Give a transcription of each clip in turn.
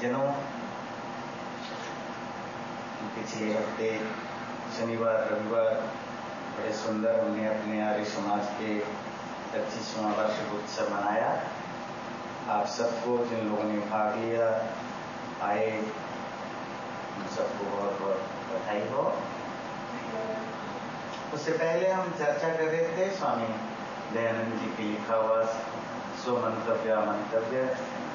जनों, पिछले हफ्ते शनिवार रविवार बड़े सुंदर हमने अपने आर्य समाज के 25वां वार्षिक उत्सव मनाया। आप सबको, जिन लोगों ने भाग लिया, आए, उन सबको बहुत बहुत बधाई हो। उससे पहले हम चर्चा कर रहे थे स्वामी दयानंद जी की लिखा हुआ स्वमंतव्य मंतव्य,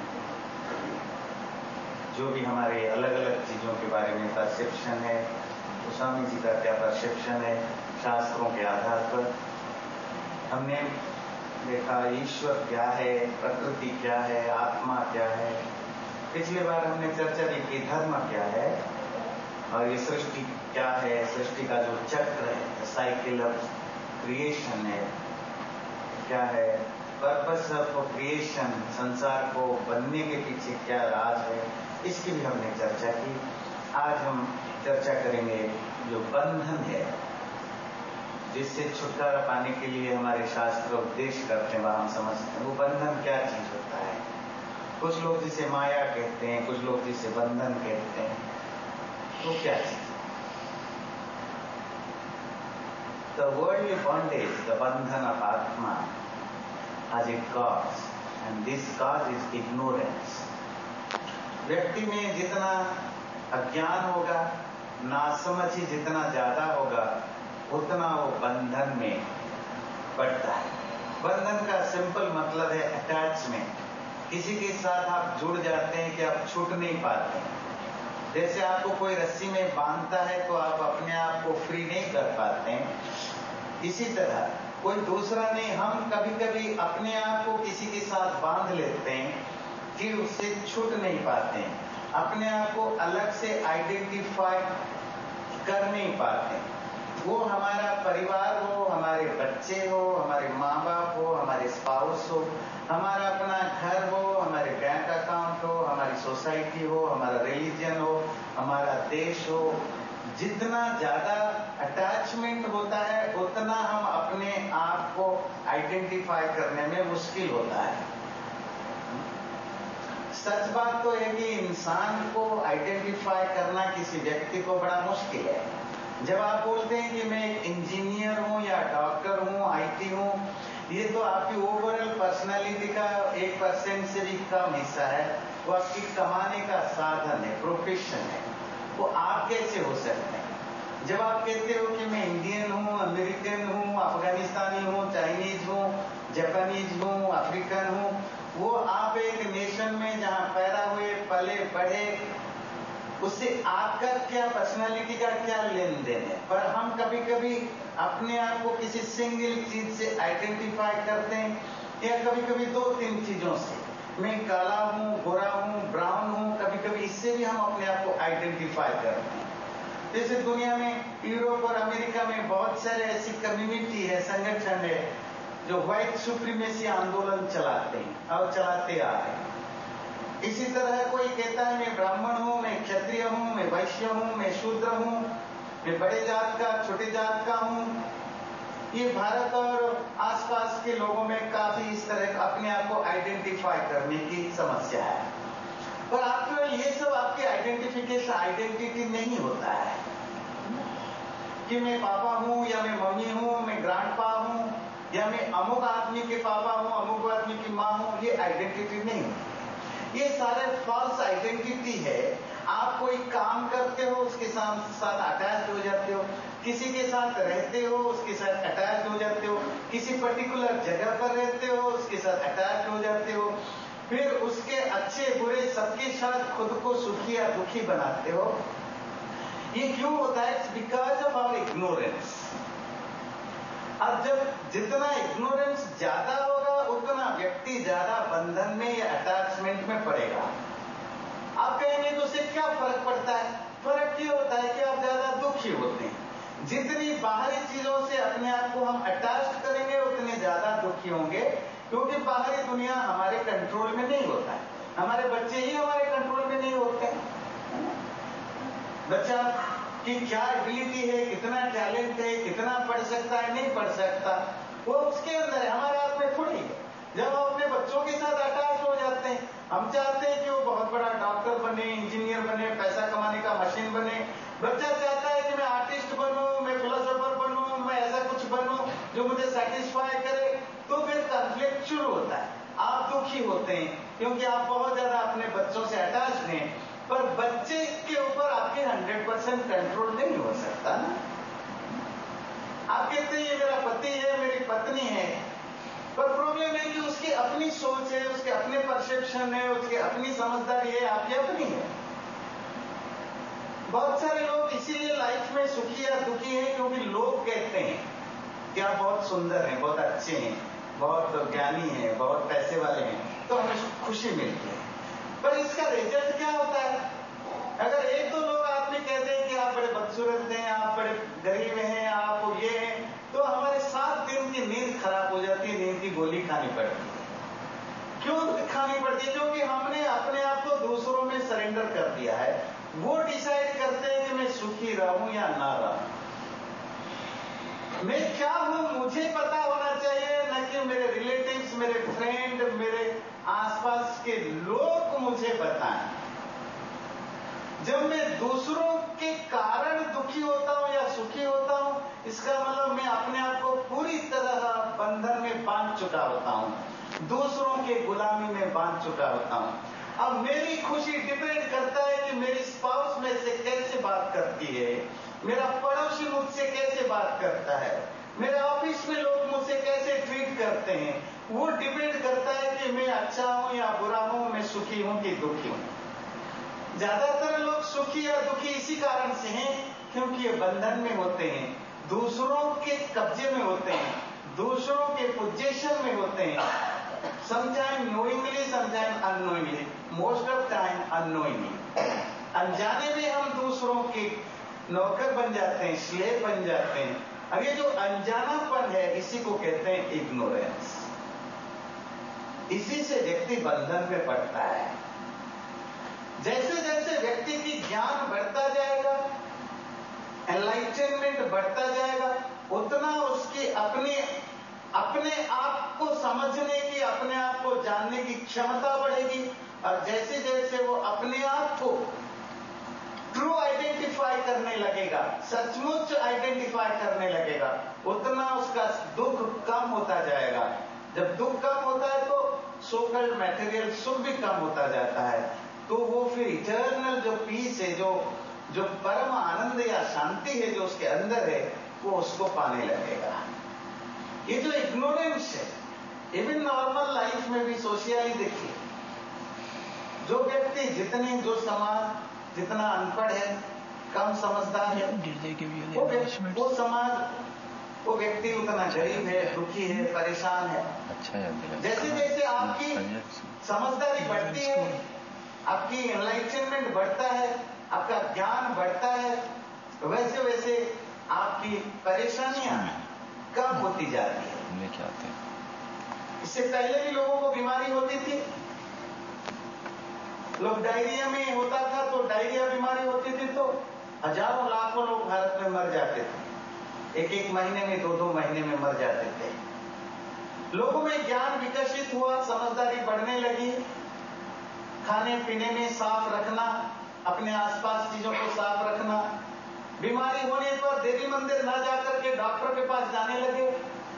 जो भी हमारे अलग अलग चीजों के बारे में परसेप्शन है, तो स्वामी जी का क्या परसेप्शन है शास्त्रों के आधार पर। हमने देखा ईश्वर क्या है, प्रकृति क्या है, आत्मा क्या है। पिछली बार हमने चर्चा की कि धर्म क्या है और ये सृष्टि क्या है, सृष्टि का जो चक्र है, साइकिल ऑफ क्रिएशन है क्या है, पर्पस ऑफ क्रिएशन, संसार को बनने के पीछे क्या राज है, इसकी भी हमने चर्चा की। आज हम चर्चा करेंगे जो बंधन है, जिससे छुटकारा पाने के लिए हमारे शास्त्र उपदेश करते हैं, वह हम समझते हैं वो बंधन क्या चीज होता है। कुछ लोग जिसे माया कहते हैं, कुछ लोग जिसे बंधन कहते हैं, तो क्या चीज? The worldly bondage, the bandhan of Atma, has a cause, and this cause is ignorance. व्यक्ति में जितना अज्ञान होगा, नासमझ ही जितना ज्यादा होगा, उतना वो बंधन में पड़ता है। बंधन का सिंपल मतलब है अटैचमेंट। किसी के साथ आप जुड़ जाते हैं कि आप छूट नहीं पाते। जैसे आपको कोई रस्सी में बांधता है तो आप अपने आप को फ्री नहीं कर पाते हैं, इसी तरह कोई दूसरा नहीं, हम कभी कभी अपने आप को किसी के साथ बांध लेते हैं कि उससे छूट नहीं पाते हैं, अपने आप को अलग से आइडेंटिफाई कर नहीं पाते। वो हमारा परिवार हो, हमारे बच्चे हो, हमारे माँ बाप हो, हमारे स्पाउस हो, हमारा अपना घर हो, हमारे बैंक अकाउंट हो, हमारी सोसाइटी हो, हमारा रिलीजन हो, हमारा देश हो। जितना ज्यादा अटैचमेंट होता है उतना हम अपने आप को आइडेंटिफाई करने में मुश्किल होता है। सच बात तो है कि इंसान को आइडेंटिफाई करना किसी व्यक्ति को बड़ा मुश्किल है। जब आप बोलते हैं कि मैं एक इंजीनियर हूं या डॉक्टर हूं, आईटी हूं, ये तो आपकी ओवरऑल पर्सनालिटी का 1% से भी कम हिस्सा है। वो आपकी कमाने का साधन है, प्रोफेशन है। वो आप कैसे हो सकते हैं? जब आप कहते हो कि मैं इंडियन हूं, अमेरिकन हूं, अफगानिस्तानी हूं, चाइनीज हूं, जापानीज हूं, अफ्रीकन हूं, वो आप एक नेशन में जहां पैदा हुए, पले बढ़े, उससे आपका क्या पर्सनालिटी का क्या लेन देन है। पर हम कभी कभी अपने आप को किसी सिंगल चीज से आइडेंटिफाई करते हैं, या कभी कभी 2-3 चीजों से। मैं काला हूं, गोरा हूं, ब्राउन हूं, कभी कभी इससे भी हम अपने आप को आइडेंटिफाई करते हैं। जैसे दुनिया में यूरोप और अमेरिका में बहुत सारे ऐसी कम्युनिटी है, संगठन है, जो व्हाइट सुप्रीमेसी आंदोलन चलाते हैं और चलाते आ रहे हैं। इसी तरह कोई कहता है मैं ब्राह्मण हूं, मैं क्षत्रिय हूं, मैं वैश्य हूं, मैं शूद्र हूं, मैं बड़े जात का, छोटे जात का हूं। ये भारत और आसपास के लोगों में काफी इस तरह अपने आप को आइडेंटिफाई करने की समस्या है। पर आफ्टर ये सब आपके आइडेंटिफिकेशन आइडेंटिटी नहीं होता है कि मैं पापा हूं या मैं मम्मी हूं, मैं ग्रैंडपा हूं, या मैं अमुक आदमी के पापा हूं, अमुक आदमी की मां हूं। ये आइडेंटिटी नहीं होती। ये सारे फॉल्स आइडेंटिटी है। आप कोई काम करते हो, उसके साथ अटैच हो जाते हो, किसी के साथ रहते हो, उसके साथ अटैच हो जाते हो, किसी पर्टिकुलर जगह पर रहते हो, उसके साथ अटैच हो जाते हो, फिर उसके अच्छे बुरे सबके साथ खुद को सुखी या दुखी बनाते हो। ये क्यों होता है? It's because of our ignorance. अब जब जितना इग्नोरेंस ज्यादा होगा, उतना व्यक्ति ज्यादा बंधन में या अटैचमेंट में पड़ेगा। आप कहेंगे तो उससे क्या फर्क पड़ता है? फर्क ये होता है कि आप ज्यादा दुखी होते हैं। जितनी बाहरी चीजों से अपने आप को हम अटैच करेंगे, उतने ज्यादा दुखी होंगे, क्योंकि बाहरी दुनिया हमारे कंट्रोल में नहीं होता है। हमारे बच्चे ही हमारे कंट्रोल में नहीं होते। बच्चा कि क्या एबिलिटी है, कितना टैलेंट है, कितना पढ़ सकता है, नहीं पढ़ सकता, वो उसके अंदर है, हमारे हाथ में थोड़ी है। जब हम अपने बच्चों के साथ अटैच हो जाते हैं, हम चाहते हैं कि वो बहुत बड़ा डॉक्टर बने, आप दुखी होते हैं क्योंकि आप बहुत ज्यादा अपने बच्चों से अटैच हैं, पर बच्चे के ऊपर आपके 100% कंट्रोल नहीं हो सकता ना। आप कहते हैं ये मेरा पति है, मेरी पत्नी है, पर प्रॉब्लम है कि उसकी अपनी सोच है, उसके अपने परसेप्शन है, उसकी अपनी समझदारी है, आपकी अपनी है। बहुत सारे लोग इसीलिए लाइफ में सुखी या दुखी हैं क्योंकि लोग कहते हैं कि आप बहुत सुंदर हैं, बहुत अच्छे हैं, बहुत ज्ञानी हैं, बहुत पैसे वाले हैं, तो हमें खुशी मिलती है। पर इसका रिजल्ट क्या होता है? अगर एक दो लोग आपने कहते हैं कि आप बड़े बदसूरत हैं, आप बड़े गरीब हैं, आप ये हैं, तो हमारे 7 दिन की नींद खराब हो जाती है, नींद की गोली खानी पड़ती है। क्यों खानी पड़ती है? क्योंकि हमने अपने आप को दूसरों में सरेंडर कर दिया है। वो डिसाइड करते हैं कि मैं सुखी रहूं या ना रहूं, मैं क्या हूं मुझे पता होना चाहिए, न कि मेरे रिलेटिव्स, मेरे फ्रेंड, मेरे आसपास के लोग मुझे बताएं। जब मैं दूसरों के कारण दुखी होता हूं या सुखी होता हूं, इसका मतलब मैं अपने आप को पूरी तरह बंधन में बांध चुका होता हूं, दूसरों के गुलामी में बांध चुका होता हूं। अब मेरी खुशी डिपेंड करता है कि मेरी स्पाउस में से कैसे बात करती है, मेरा पड़ोसी मुझसे कैसे बात करता है, मेरे ऑफिस में लोग मुझसे कैसे ट्रीट करते हैं। वो डिपेंड करता है कि मैं अच्छा हूं या बुरा हूं, मैं सुखी हूं कि दुखी हूं। ज्यादातर लोग सुखी या दुखी इसी कारण से हैं क्योंकि ये बंधन में होते हैं, दूसरों के कब्जे में होते हैं, दूसरों के पोजीशन में होते हैं। Sometime knowingly, sometime unknowingly, most of time unknowingly. अनजाने में हम दूसरों के नौकर बन जाते हैं, स्लेव बन जाते हैं। अब ये जो अनजानापन है, इसी को कहते हैं इग्नोरेंस। इसी से व्यक्ति बंधन में पड़ता है। जैसे जैसे व्यक्ति की ज्ञान बढ़ता जाएगा, एनलाइटनमेंट बढ़ता जाएगा, उतना उसकी अपने आप को समझने की, अपने आप को जानने की क्षमता बढ़ेगी। और जैसे जैसे वो अपने आप को ट्रू आइडेंटिफाई करने लगेगा, सचमुच आइडेंटिफाई करने लगेगा, उतना उसका दुख कम होता जाएगा। जब दुख कम होता है तो सोकल्ड मैटेरियल सुख भी कम होता जाता है, तो वो फिर इटर्नल जो पीस है, जो परम आनंद या शांति है जो उसके अंदर है, वो उसको पाने लगेगा। ये जो इग्नोरेंस है, इवन नॉर्मल लाइफ में भी सोशियली देखिए, जो व्यक्ति जो समाज जितना अनपढ़ है, कम समझदार है, वो समाज, वो व्यक्ति उतना गरीब है, दुखी है, परेशान है। जैसे जैसे आपकी समझदारी बढ़ती है, आपकी एनलाइटनमेंट बढ़ता है, आपका ज्ञान बढ़ता है, वैसे वैसे आपकी परेशानियां कम होती जाती है। इससे पहले भी लोगों को बीमारी होती थी, लोग डायरिया में होता था तो डायरिया बीमारी होती थी तो हजारों लाखों लोग भारत में मर जाते थे, एक महीने में, 2 महीने में मर जाते थे। लोगों में ज्ञान विकसित हुआ, समझदारी बढ़ने लगी, खाने पीने में साफ रखना, अपने आसपास चीजों को साफ रखना, बीमारी होने पर देवी मंदिर न जाकर के डॉक्टर के पास जाने लगे,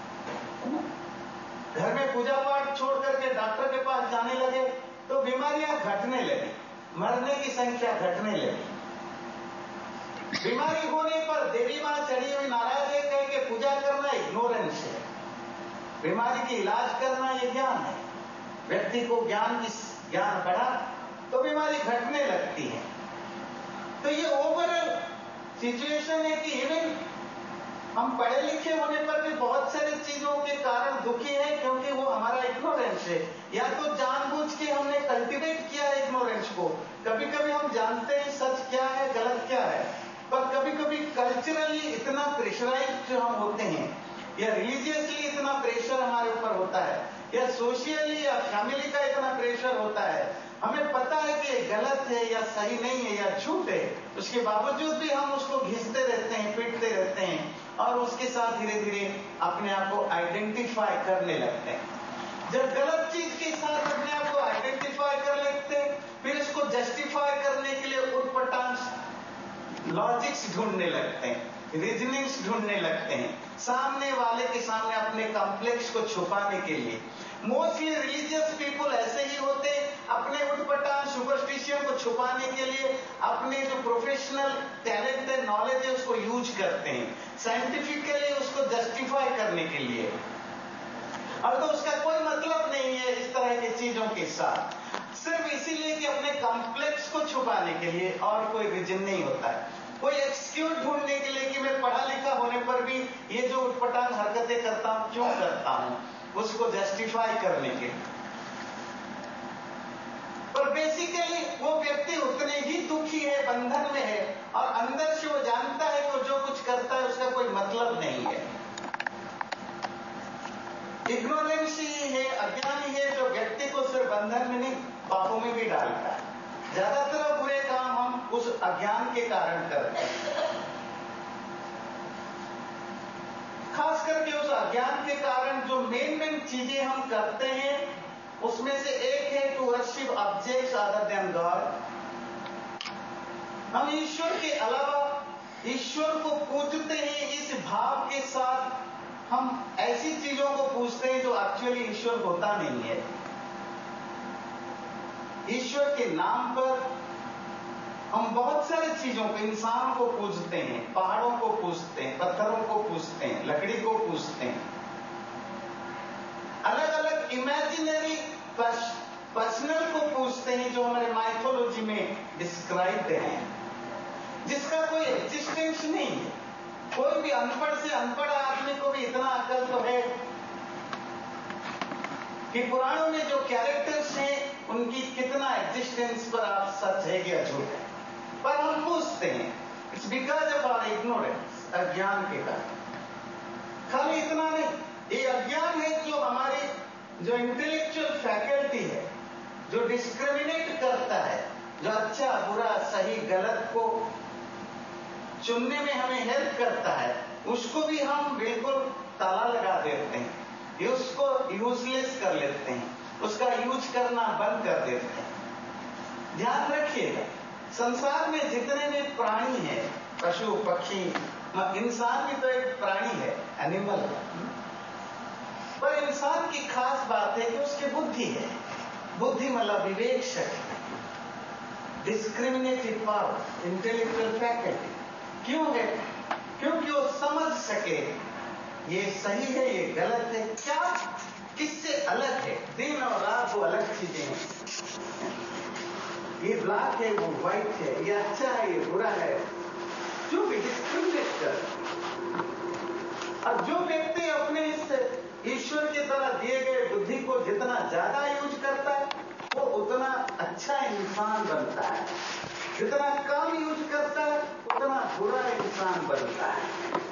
घर में पूजा पाठ छोड़ करके डॉक्टर के पास जाने लगे, तो बीमारियां घटने लगी, मरने की संख्या घटने लगी। बीमारी होने पर देवी मां चढ़ी हुई नाराज है कह के पूजा करना इग्नोरेंस है। बीमारी की इलाज करना ये ज्ञान है। व्यक्ति को ज्ञान बढ़ा तो बीमारी घटने लगती है। तो ये ओवरऑल सिचुएशन है कि इवन हम पढ़े लिखे होने पर भी बहुत सारी चीजों के कारण दुखी है क्योंकि वो हमारा इग्नोरेंस है, या तो जानबूझ के हमने कल्टीवेट किया है इग्नोरेंस को। कभी कभी हम जानते हैं सच क्या है, गलत क्या है, पर कभी कभी कल्चरली इतना प्रेशराइज जो हम होते हैं, या रिलीजियसली इतना प्रेशर हमारे ऊपर होता है, या सोशली या फैमिली का इतना प्रेशर होता है, हमें पता है कि ये गलत है या सही नहीं है या झूठ है, उसके बावजूद भी हम उसको घिसते रहते हैं, पीटते रहते हैं, और उसके साथ धीरे धीरे अपने आप को आइडेंटिफाई करने लगते हैं। जब गलत चीज के साथ अपने आप को आइडेंटिफाई कर लेते हैं, फिर इसको जस्टिफाई करने के लिए उटपटांग लॉजिक्स ढूंढने लगते हैं, रीजनिंग्स ढूंढने लगते हैं, सामने वाले के सामने अपने कॉम्प्लेक्स को छुपाने के लिए, मोस्टली रिलीजियस पीपुल ऐसे ही होते हैं, अपने उटपटांग सुपरस्टिशन को छुपाने के लिए अपने जो प्रोफेशनल टैलेंट है, नॉलेज है, उसको यूज करते हैं, साइंटिफिकली उसको जस्टिफाई करने के लिए। अब तो उसका कोई मतलब नहीं है इस तरह की चीजों के साथ, सिर्फ इसीलिए कि अपने कॉम्प्लेक्स को छुपाने के लिए, और कोई रीजन नहीं होता है। कोई एक्सक्यूज ढूंढने के लिए कि मैं पढ़ा लिखा होने पर भी ये जो उटपटांग हरकतें करता हूं क्यों करता हूं, उसको जस्टिफाई करने के लिए। पर बेसिकली वो व्यक्ति उतने ही दुखी है, बंधन में है, और अंदर से वो जानता है कि वो जो कुछ करता है उसका कोई मतलब नहीं है। इग्नोरेंस ही है, अज्ञान ही है जो व्यक्ति को सिर्फ बंधन में नहीं, पापों में भी डालता है। ज्यादातर बुरे काम हम उस अज्ञान के कारण करते हैं, खास करके उस अज्ञान के कारण जो मेन चीजें हम करते हैं उसमें से एक है to worship objects other than God. हम ईश्वर के अलावा ईश्वर को पूजते हैं, इस भाव के साथ हम ऐसी चीजों को पूजते हैं जो एक्चुअली ईश्वर होता नहीं है। ईश्वर के नाम पर हम बहुत सारी चीजों को, इंसान को पूजते हैं, पहाड़ों को पूजते हैं, पत्थरों को पूजते हैं, लकड़ी को पूजते हैं, अलग अलग इमेजिनरी पर्सनल को पूजते हैं जो हमारे माइथोलॉजी में डिस्क्राइब्ड हैं, जिसका कोई एग्जिस्टेंस नहीं है। कोई भी अनपढ़ से अनपढ़ आदमी को भी इतना अकल तो है कि पुराणों में जो कैरेक्टर्स हैं उनकी कितना एग्जिस्टेंस पर आप सच है कि अझूठ है, पर हम पूछते हैं। It's because of our ignorance, अज्ञान के कारण। खाली इतना नहीं, ये अज्ञान है जो हमारी जो इंटेलेक्चुअल फैकल्टी है, जो डिस्क्रिमिनेट करता है, जो अच्छा बुरा सही गलत को चुनने में हमें हेल्प करता है, उसको भी हम बिल्कुल ताला लगा देते हैं, ये उसको यूजलेस कर लेते हैं, उसका यूज करना बंद कर देते हैं। ध्यान रखिएगा, संसार में जितने भी प्राणी हैं, पशु पक्षी, इंसान भी तो एक प्राणी है, एनिमल है, पर इंसान की खास बात है कि उसकी बुद्धि है। बुद्धि मतलब विवेक शक्ति, डिस्क्रिमिनेटिव पावर, इंटेलेक्चुअल फैकल्टी। क्यों है? क्योंकि वो समझ सके ये सही है, ये गलत है, क्या किससे अलग है। दिन और रात वो अलग चीजें हैं, ये ब्लैक है, वो व्हाइट है, ये अच्छा है, ये बुरा है, जो भी डिस्क्रिमिनेट कर। और जो व्यक्ति अपने इस ईश्वर की तरह दिए गए बुद्धि को जितना ज्यादा यूज करता है वो उतना अच्छा इंसान बनता है, जितना कम यूज करता है उतना बुरा इंसान बनता है।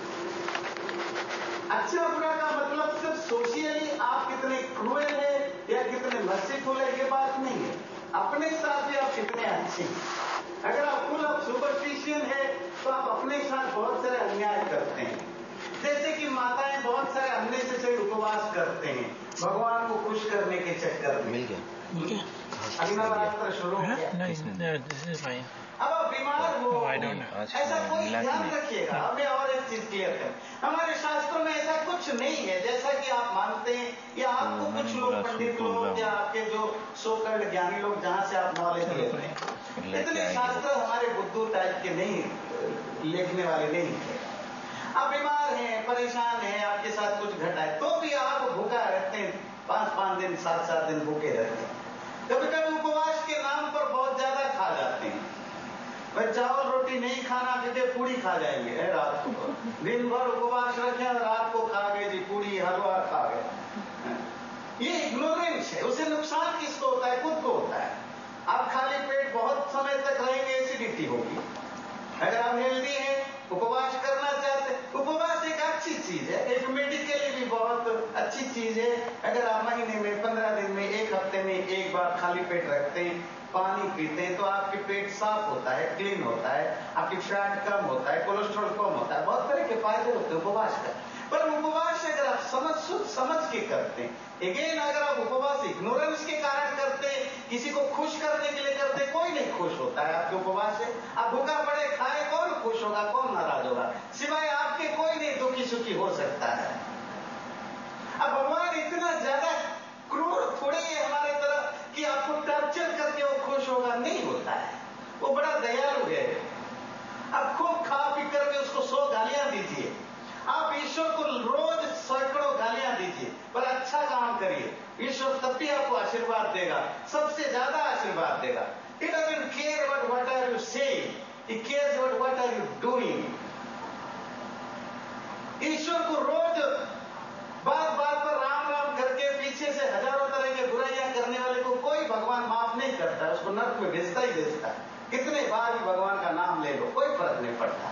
अच्छा बुरा का मतलब सिर्फ सोशियली आप कितने क्रूएल है या कितने मर्सीफुल है ये बात नहीं है, अपने साथ भी आप कितने अच्छे हैं। अगर आप फुल ऑफ सुपरस्टिशन है तो आप अपने साथ बहुत सारे अन्याय करते हैं। जैसे कि माताएं बहुत सारे अननेसेसरी उपवास करते हैं भगवान को खुश करने के चक्कर में। मिल गया अगला बार शुरू हो गया। अब आप बीमार हो, ऐसा कोई ध्यान रखिएगा। अब और एक चीज क्लियर है, हमारे शास्त्रों में ऐसा कुछ नहीं है जैसा कि आप मानते हैं, या आपको कुछ लोग पंडित लोग या आपके जो सोकल्ड ज्ञानी लोग जहां से आप नॉलेज लेते हैं, इतने शास्त्र हमारे बुद्धू टाइप के नहीं, लिखने वाले नहीं थे। आप बीमार हैं, परेशान हैं, आपके साथ कुछ घटा है तो भी आप भूखा रहते हैं, 5-5 दिन 7-7 दिन भूखे रहते हैं। कभी कभी उपवास के नाम पर बहुत ज्यादा खा जाते हैं। भाई चावल रोटी नहीं खाना, फिर पूड़ी खा जाएंगे रात को, दिन भर उपवास रखें और रात को खा गए जी पूड़ी हलवा खा गए। ये इग्नोरेंस है। उसे नुकसान किसको होता है? खुद को होता है। आप खाली पेट बहुत समय तक रहेंगे, एसिडिटी होगी। अगर आप हेल्दी हैं, उपवास करना चाहते हैं, उपवास एक अच्छी चीज है, एक मेडिकली भी बहुत अच्छी चीज है। अगर आप महीने में 15 दिन में 1 हफ्ते में एक बार खाली पेट रखते हैं, पानी पीते हैं, तो आपके पेट साफ होता है, क्लीन होता है, आपकी फैट कम होता है, कोलेस्ट्रॉल कम होता है, बहुत तरह के फायदे होते हैं उपवास का। पर उपवास अगर आप समझ के करते हैं, अगेन अगर आप उपवास इग्नोरेंस के कारण करते हैं, किसी को खुश करने के लिए करते हैं, कोई नहीं खुश होता है आपके उपवास से। आप भूखा पड़े खाए, कौन खुश होगा, कौन नाराज होगा? सिवाय आपके कोई नहीं दुखी सुखी हो सकता है। अब भगवान इतना ज्यादा क्रूर थोड़ी है हमारे तरह कि आपको टॉर्चर करके वो खुश होगा, नहीं होता है। वो बड़ा दयालु है। आप खूब खा पी करके उसको 100 गालियां दीजिए, आप ईश्वर को रोज सैकड़ों गालियां दीजिए, पर अच्छा काम करिए, ईश्वर तब भी आपको आशीर्वाद देगा, सबसे ज्यादा आशीर्वाद देगा। He doesn't care about what are you saying, he cares about what are you doing. ईश्वर को रोज बात बात पर राम राम करके पीछे से हजारों तरह के बुराइयां करने वाले को कोई भगवान माफ नहीं करता है, उसको नर्क में भेजता ही भेजता है। कितने बार भी भगवान का नाम ले लो, कोई फर्क नहीं पड़ता।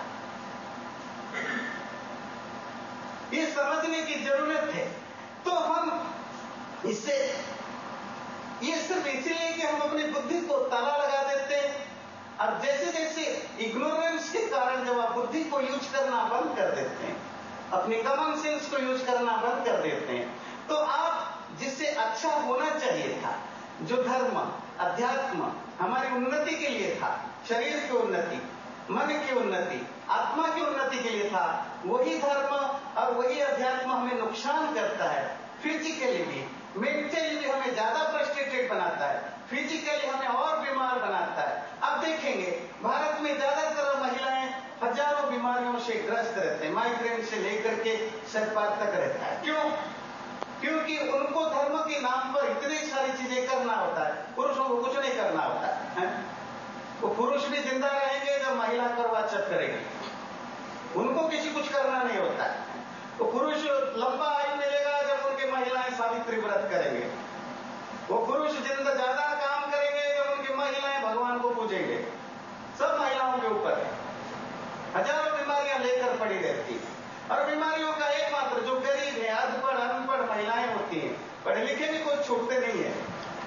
ये समझने की जरूरत है। तो हम इससे, ये सिर्फ इसलिए कि हम अपनी बुद्धि को ताला लगा देते हैं, और जैसे जैसे इग्नोरेंस के कारण जब आप बुद्धि को यूज करना बंद कर देते हैं, अपनी कॉमन सेंस को यूज करना बंद कर देते हैं, तो आप जिससे अच्छा होना चाहिए था, जो धर्म, अध्यात्म हमारी उन्नति के लिए था, शरीर की उन्नति, मन की उन्नति, आत्मा की उन्नति के लिए था, वही धर्म और वही अध्यात्म हमें नुकसान करता है। फिजिकली भी, मेंटली भी हमें ज्यादा फ्रस्ट्रेटेड बनाता है, फिजिकली हमें और बीमार बनाता है। अब देखेंगे भारत में ज्यादातर महिलाएं हजारों बीमारियों से ग्रस्त रहते हैं, माइग्रेन से लेकर के सर्पात तक रहता है। क्यों? क्योंकि उनको धर्म के नाम पर इतनी सारी चीजें करना होता है, पुरुषों को कुछ नहीं करना होता है। वो पुरुष भी जिंदा रहेंगे जब महिला करवा चौथ करेगी, उनको किसी कुछ करना नहीं होता है। तो पुरुष लंबा आयु मिलेगा जब उनकी महिलाएं सावित्री व्रत करेंगे, वो पुरुष जिंदा ज्यादा काम करेंगे जब उनकी महिलाएं भगवान को पूजेंगे। सब महिलाओं के ऊपर है, हजारों बीमारियां लेकर पड़ी रहती है, और बीमारियों का एकमात्र जो गरीब है, अनपढ़ महिलाएं होती हैं, पढ़े लिखे भी कोई छूटते नहीं है।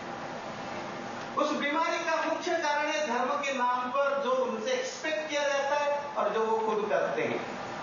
उस बीमारी का मुख्य कारण है धर्म के नाम पर जो उनसे एक्सपेक्ट किया जाता है और जो वो खुद करते हैं।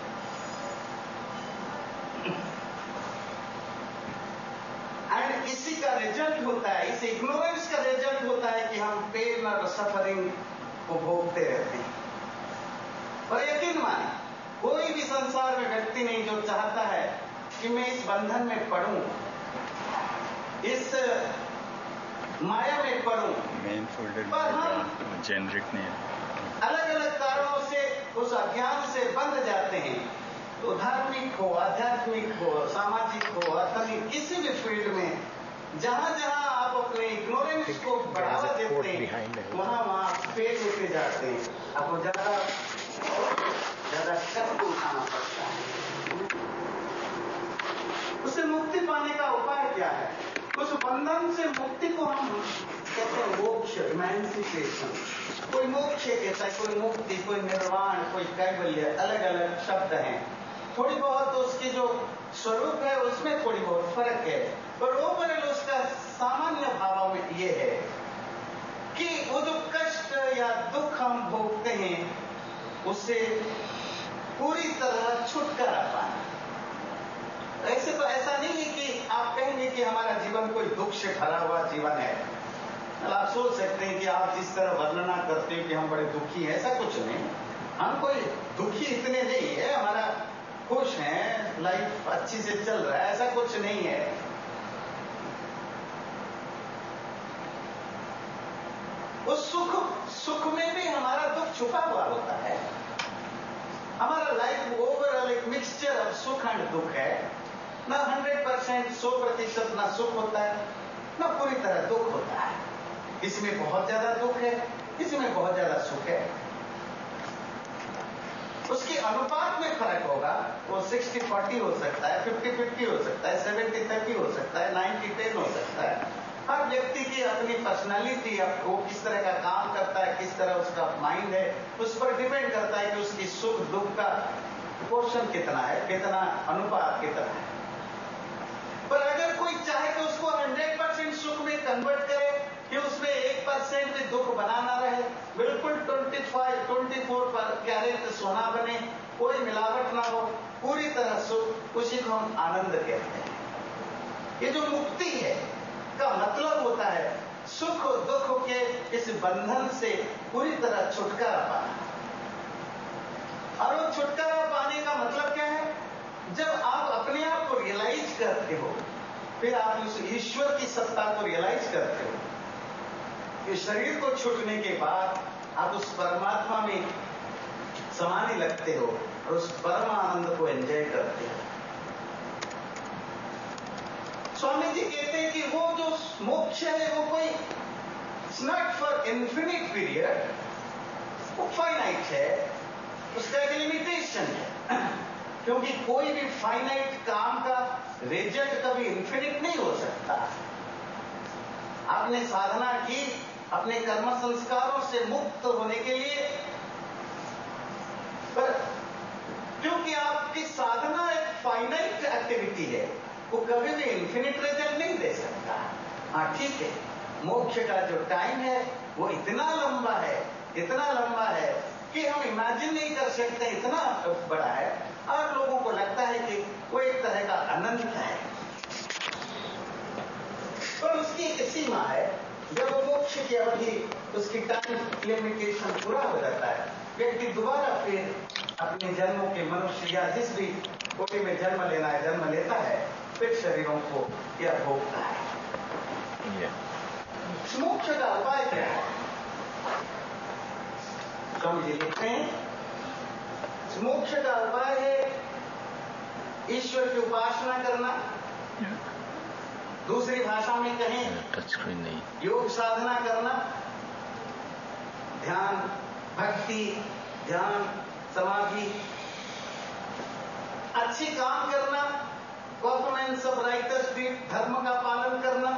एंड इसी का रिजल्ट होता है, इस इग्नोरेंस का रिजल्ट होता है कि हम पेन और सफरिंग को भोगते रहते हैं। और यकीन माने, कोई भी संसार में व्यक्ति नहीं जो चाहता है कि मैं इस बंधन में पड़ूं, इस माया में पड़ूं। मेन फोल्डर पर हम जेनरिक नहीं अलग अलग कारणों से उस अज्ञान से बंध जाते हैं। तो धार्मिक हो, आध्यात्मिक हो, सामाजिक हो, अर्थनिक, किसी भी फील्ड में जहां जहां आप अपने इग्नोरेंस को बढ़ावा देते हैं, वहां वहां फेल होते जाते हैं। आपको ज्यादा कष्ट उठाना पड़ता है। उससे मुक्ति पाने का उपाय क्या है? उस बंधन से मुक्ति को हम कहते हैं मोक्ष, इमेंसिपेशन। कोई मोक्ष कहता है, कोई मुक्ति, कोई निर्वाण, कोई कैवल्य, अलग अलग शब्द हैं। थोड़ी बहुत उसकी जो स्वरूप है उसमें थोड़ी बहुत फर्क है, पर ओवरऑल उसका सामान्य भाव में ये है कि वो जो कष्ट या दुख हम भोगते हैं उससे पूरी तरह छुटकारा पाना। ऐसे तो ऐसा नहीं है कि आप कहेंगे कि हमारा जीवन कोई दुख से भरा हुआ जीवन है। आप सोच सकते हैं कि आप जिस तरह वर्णना करते हैं कि हम बड़े दुखी हैं, ऐसा कुछ नहीं। हम कोई दुखी इतने नहीं है, हमारा खुश हैं, लाइफ अच्छी से चल रहा है, ऐसा कुछ नहीं है। उस सुख में भी हमारा दुख छुपा हुआ होता है। हमारा लाइफ ओवरऑल एक मिक्सचर ऑफ सुख एंड दुख है। ना 100% 100% ना सुख होता है, ना पूरी तरह दुख होता है। इसमें बहुत ज्यादा दुख है, इसमें बहुत ज्यादा सुख है। उसके अनुपात में फर्क होगा। वो 60-40 हो सकता है, 50-50 हो सकता है, 70-30 हो सकता है, 90-10 हो सकता है। हर व्यक्ति की अपनी पर्सनालिटी, वो किस तरह का काम करता है, किस तरह उसका माइंड है, उस पर डिपेंड करता है कि उसकी सुख दुख का पोर्शन कितना है, कितना अनुपात कितना है। पर अगर कोई चाहे कि उसको 100% सुख में कन्वर्ट करे, कि उसमें 1% भी दुख बनाना रहे, बिल्कुल 24 कैरेट सोना बने, कोई मिलावट ना हो, पूरी तरह सुख, उसी को हम आनंद कहते हैं। ये जो मुक्ति है का मतलब होता है सुख दुख के इस बंधन से पूरी तरह छुटकारा पाना। और वो छुटकारा पाने का मतलब क्या है? जब आप अपने आप को रियलाइज करते हो फिर आप उस ईश्वर की सत्ता को रियलाइज करते हो। इस शरीर को छूटने के बाद आप उस परमात्मा में समाने लगते हो और उस परम आनंद को एंजॉय करते हो। स्वामी जी कहते हैं कि वो जो मोक्ष है वो कोई it's not for infinite period, वो फाइनाइट है, उसका एक लिमिटेशन है। क्योंकि कोई भी फाइनाइट काम का रिजल्ट कभी इन्फिनिट नहीं हो सकता। आपने साधना की अपने कर्म संस्कारों से मुक्त होने के लिए, पर क्योंकि आपकी साधना एक फाइनाइट एक्टिविटी है, वो कभी भी इन्फिनिट रिजल्ट नहीं दे सकता। हाँ ठीक है, मोक्ष का जो टाइम है वो इतना लंबा है कि हम इमेजिन नहीं कर सकते, इतना बड़ा है। और लोगों को लगता है कि वो एक तरह का अनंत है, पर उसकी एक सीमा है। जब वो मोक्ष की अवधि, उसकी टाइम लिमिटेशन पूरा हो जाता है, व्यक्ति दोबारा फिर अपने जन्मों के मनुष्य या जिस भी कोटि में जन्म लेना है जन्म लेता है, फिर शरीरों को यह भोगता है। मोक्ष का उपाय क्या है? स्वामी जी लिखते हैं, मोक्ष का उपाय है ईश्वर की उपासना करना, दूसरी भाषा में कहें टच स्क्रीन नहीं, योग साधना करना, ध्यान, भक्ति, ध्यान, समाधि, अच्छी काम करना, परफॉर्मेंस ऑफ राइटर्स डीड, धर्म का पालन करना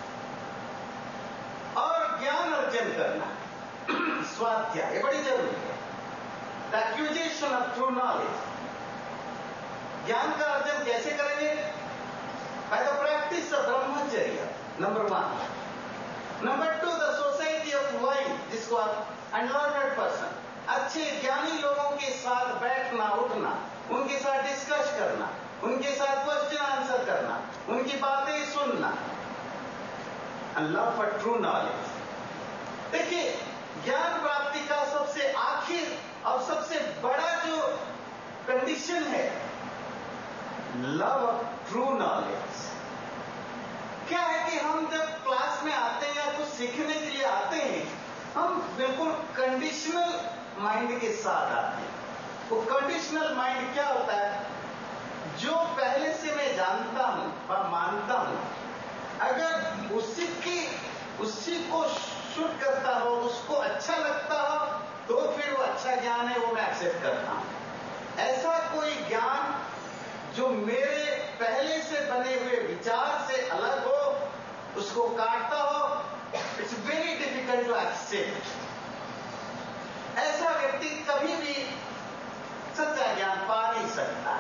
और ज्ञान अर्जन करना, स्वाध्याय, ये बड़ी जरूरी है। The acquisition of true knowledge. ज्ञान का अर्जन कैसे करेंगे? By the practice of brahmacharya, number 1। Number 2, the society of wise, जिसको आप अनलर्नड पर्सन, अच्छे ज्ञानी लोगों के साथ बैठना उठना, उनके साथ डिस्कस करना, उनके साथ क्वेश्चन आंसर करना, उनकी बातें सुनना, and love for true knowledge. देखिए, ज्ञान प्राप्ति का सबसे आखिर और सबसे बड़ा जो कंडीशन है, लव ऑफ ट्रू नॉलेज। क्या है कि हम जब क्लास में आते हैं या कुछ सीखने के लिए आते हैं, हम बिल्कुल कंडीशनल माइंड के साथ आते हैं। वो कंडीशनल माइंड क्या होता है? जो पहले से मैं जानता हूं और मानता हूं, अगर उसी को शूट करता हो, उसको अच्छा लगता हो, तो फिर वो अच्छा ज्ञान है, वो मैं एक्सेप्ट करता हूं। ऐसा कोई ज्ञान जो मेरे पहले से बने हुए विचार से अलग हो, उसको काटता हो, it's very difficult to accept. ऐसा व्यक्ति कभी भी सच्चा ज्ञान पा नहीं सकता।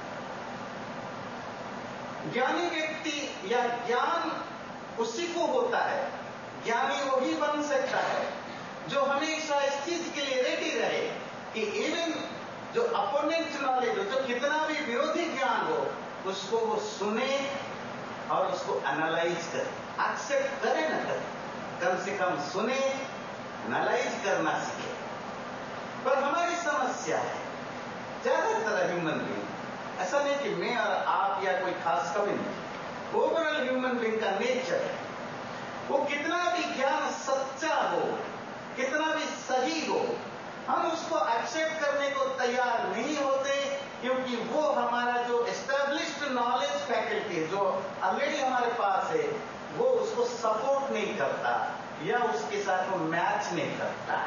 ज्ञानी व्यक्ति या ज्ञान उसी को होता है, ज्ञानी वही बन सकता है जो हमेशा इस चीज के लिए रेडी रहे कि इवन जो अपोनेंट नॉलेज हो, जो कितना भी विरोधी ज्ञान हो, उसको वो सुने और उसको एनालाइज करे, एक्सेप्ट करे ना करे, कम से कम सुने, एनालाइज करना सीखे। पर हमारी समस्या है, ज्यादातर ह्यूमन बीइंग, ऐसा नहीं कि मैं और आप या कोई खास कम्युनिटी, ओवरऑल ह्यूमन बीइंग का नेचर है, वो कितना भी ज्ञान सच्चा हो, कितना भी सही हो, हम उसको एक्सेप्ट करने को तैयार नहीं होते, क्योंकि वो हमारा जो एस्टैब्लिश्ड नॉलेज फैकल्टी है, जो ऑलरेडी हमारे पास है, वो उसको सपोर्ट नहीं करता या उसके साथ वो मैच नहीं करता।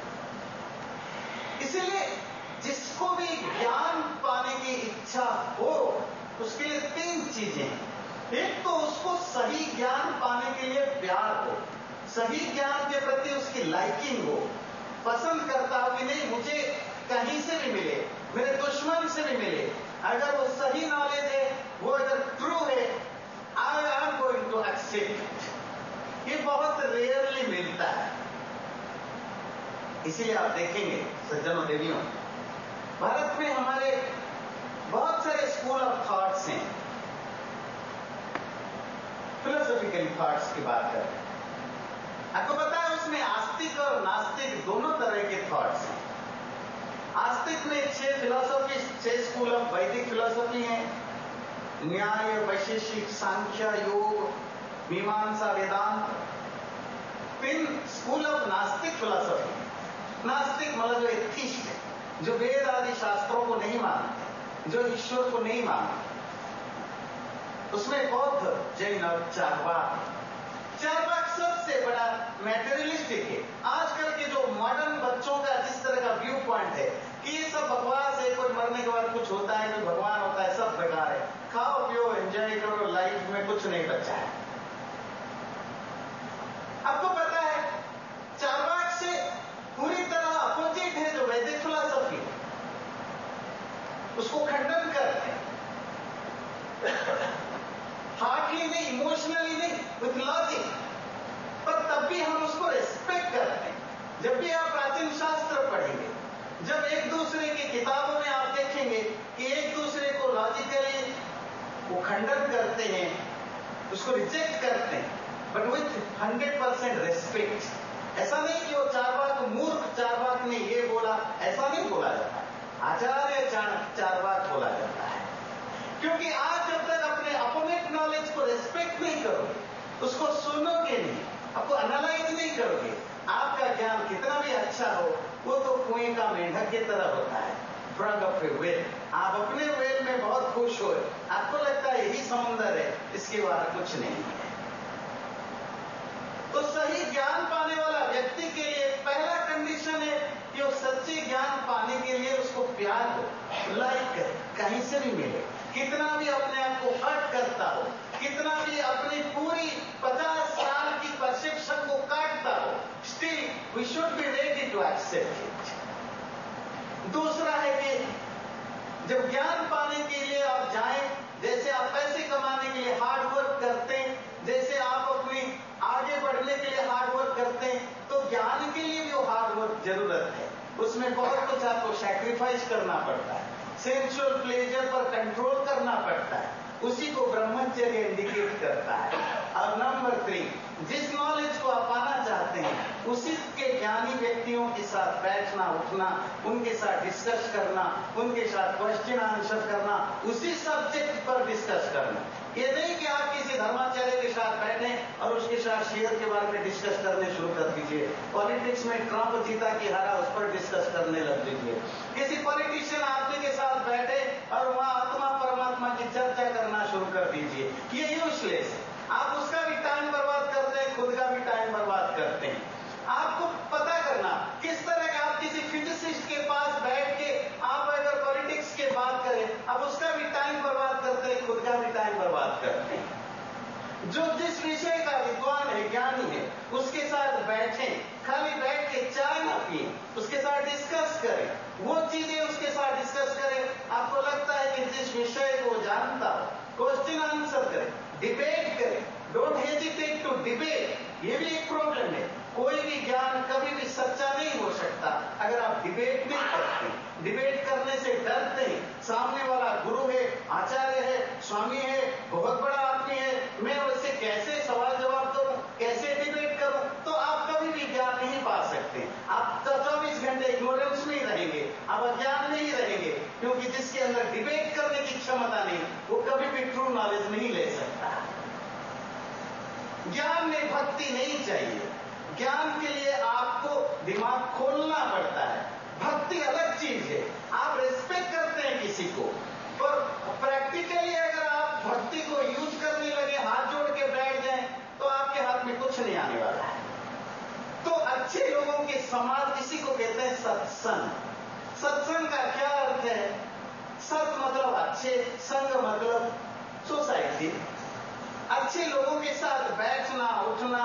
इसलिए जिसको भी ज्ञान पाने की इच्छा हो, उसके लिए 3 चीजें हैं। एक तो उसको सही ज्ञान पाने के लिए प्यार हो, सही ज्ञान के प्रति उसकी लाइकिंग हो, पसंद करता हो कि नहीं, मुझे कहीं से भी मिले, मेरे दुश्मन से भी मिले, अगर वो सही नॉलेज है, वो अगर ट्रू है, I am going to accept. ये बहुत रेयरली मिलता है। इसीलिए आप देखेंगे सज्जनों देवियों, भारत में हमारे बहुत सारे स्कूल ऑफ थॉट्स हैं। फिलोसॉफिकल थॉट्स की बात करें, आपको पता है उसमें आस्तिक और नास्तिक दोनों तरह के थॉट्स हैं। आस्तिक में 6 philosophy, 6 school of Vedic philosophy हैं, न्याय, वैशेषिक, सांख्य, योग, मीमांसा, वेदांत, फिर स्कूल ऑफ नास्तिक फिलोसॉफी। नास्तिक मतलब जो एथिस्ट है, जो वेद आदि शास्त्रों को नहीं मानते, जो ईश्वर को नहीं मानते। उसमें बौद्ध, जैन और चारवाक। चारवाक सबसे बड़ा मैटेरियलिस्टिक है। आजकल के जो मॉडर्न बच्चों का जिस तरह का व्यू पॉइंट है कि ये सब बकवास है, कोई मरने के बाद कुछ होता है, कोई भगवान होता है, सब बेकार है, खाओ पियो एंजॉय करो, लाइफ में कुछ नहीं बचा है। आपको पता है चारवाक से पूरी तरह अपोजिट है जो वैदिक फिलॉसफी, उसको खंडन करते हैं। हार्टली नहीं, इमोशनली नहीं, विथ लॉजिक, पर तब भी हम उसको रिस्पेक्ट करते हैं। जब भी आप प्राचीन शास्त्र पढ़ेंगे, जब एक दूसरे की किताबों में आप देखेंगे कि एक दूसरे को लॉजिकली वो खंडन करते हैं, उसको रिजेक्ट करते हैं, बट विथ 100% रिस्पेक्ट। ऐसा नहीं कि वो चारवाक मूर्ख चारवाक ने ये बोला, ऐसा नहीं बोला जाता। आचार्य चारवाक बोला जाता है, क्योंकि आप जब तक अपने अपोनेंट नॉलेज को रिस्पेक्ट नहीं करोगे, उसको सुनोगे नहीं, आपको एनालाइज नहीं करोगे, आपका ज्ञान कितना भी अच्छा हो, वो तो कुएं का मेंढक की तरह होता है, फ्रॉग ऑफ ए वेल। आप अपने वेल में बहुत खुश हो, आपको लगता है यही समुंदर है, इसके बाहर कुछ नहीं है। तो सही ज्ञान पाने वाला व्यक्ति के लिए पहला कंडीशन है कि वो सच्चे ज्ञान पाने के लिए उसको प्यार हो, लाइक करे, कहीं से भी मिले, कितना भी अपने आप को हर्ट करता हो, कितना भी अपनी पूरी 50 साल की परसेप्शन को काटता हो, still we should be ready to accept it. दूसरा है कि जब ज्ञान पाने के लिए आप जाएं, जैसे आप पैसे कमाने के लिए हार्ड वर्क करते हैं, जैसे आप अपनी आगे बढ़ने के लिए हार्ड वर्क करते हैं, तो ज्ञान के लिए भी वो हार्ड वर्क जरूरत है। उसमें बहुत कुछ आपको सैक्रिफाइस करना पड़ता है, सेंसुअल प्लेजर पर कंट्रोल करना पड़ता है, उसी को ब्रह्मचर्य इंडिकेट करता है। और नंबर 3, जिस नॉलेज को आप पाना चाहते हैं, उसी के ज्ञानी व्यक्तियों के साथ बैठना उठना, उनके साथ डिस्कस करना, उनके साथ क्वेश्चन आंसर करना, उसी सब्जेक्ट पर डिस्कस करना। ये नहीं कि आप किसी धर्माचार्य के साथ बैठे और उसके साथ शेयर के बारे में डिस्कस करने शुरू कर दीजिए। पॉलिटिक्स में ट्रंप जीता कि हारा, उस पर डिस्कस करने लग दीजिए। किसी पॉलिटिशियन आदमी के साथ बैठे और वहां आत्मा परमात्मा की चर्चा करना शुरू कर दीजिए, ये यूजलेस है। आप उसका भी टाइम बर्बाद करते हैं, खुद का भी टाइम बर्बाद करते हैं। आपको पता करना किस तरह का, आप किसी फिजिसिस्ट के पास बैठ के आप अगर पॉलिटिक्स की बात करें, आप उसका भी टाइम बर्बाद करते हैं, खुद का भी टाइम बर्बाद करते हैं। जो जिस विषय का विद्वान है, ज्ञानी है, उसके साथ बैठें, खाली बैठ के चाय ना पिए, उसके साथ डिस्कस करें, वो चीजें उसके साथ डिस्कस करें। आपको लगता है कि जिस विषय को जानता हो, क्वेश्चन आंसर करें, डिबेट करें, डोंट हेजिटेट टू डिबेट। ये भी एक प्रॉब्लम है, कोई भी ज्ञान कभी भी सच्चा नहीं हो सकता अगर आप डिबेट नहीं करते। डिबेट करने से डरते हैं, सामने वाला गुरु है, आचार्य है, स्वामी है, बहुत बड़ा आदमी है, मैं उससे कैसे सवाल जवाब करूं, कैसे डिबेट करूं, तो आप कभी भी ज्ञान नहीं पा सकते। आप 24 घंटे इग्नोरेंस में ही रहेंगे, आप अज्ञान में ही रहेंगे, क्योंकि जिसके अंदर डिबेट करने की क्षमता नहीं, वो कभी भी ट्रू नॉलेज नहीं ले सकता। ज्ञान में भक्ति नहीं चाहिए, ज्ञान के लिए आपको दिमाग खोलना पड़ता है। भक्ति अलग चीज है, आप रिस्पेक्ट करते हैं किसी को, पर प्रैक्टिकली अगर आप भक्ति को यूज करने लगे, हाथ जोड़ के बैठ जाएं, तो आपके हाथ में कुछ नहीं आने वाला है। तो अच्छे लोगों के समाज, इसी को कहते हैं सत्संग। सत्संग का क्या अर्थ है? सत मतलब अच्छे, संग मतलब सोसाइटी। अच्छे लोगों के साथ बैठना उठना,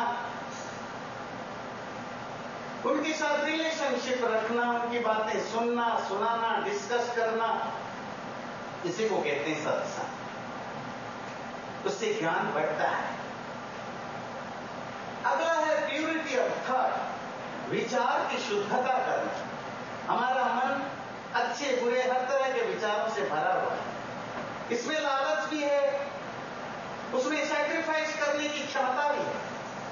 उनके साथ रिलेशनशिप रखना, उनकी बातें सुनना सुनाना, डिस्कस करना, इसी को कहते हैं सत्संग। उससे ज्ञान बढ़ता है। अगला है प्यूरिटी ऑफ थॉट, विचार की शुद्धता करना। हमारा मन अच्छे बुरे हर तरह के विचारों से भरा हुआ है। इसमें लालच भी है, उसमें सैक्रिफाइस करने की क्षमता भी है,